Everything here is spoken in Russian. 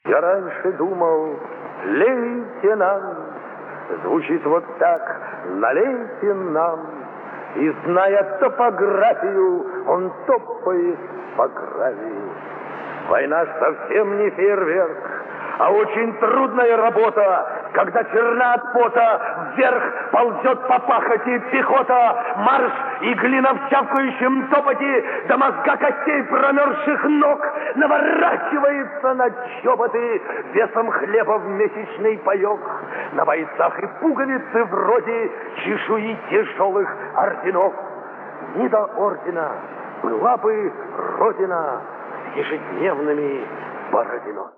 Я раньше думал, лейтенант звучит вот так: налейте нам. И, зная топографию, он топает по гравию. Война совсем не фейерверк, а очень трудная работа, когда черна от пота вверх ползет по пахоте пехота, марш и глина в чавкающем топоте, до мозга костей промерзших ног наворачивается на чоботы весом хлеба в месячный паек. На бойцах и пуговицы вроде чешуи тяжелых орденов. Не до ордена была бы Родина с ежедневными Бородино.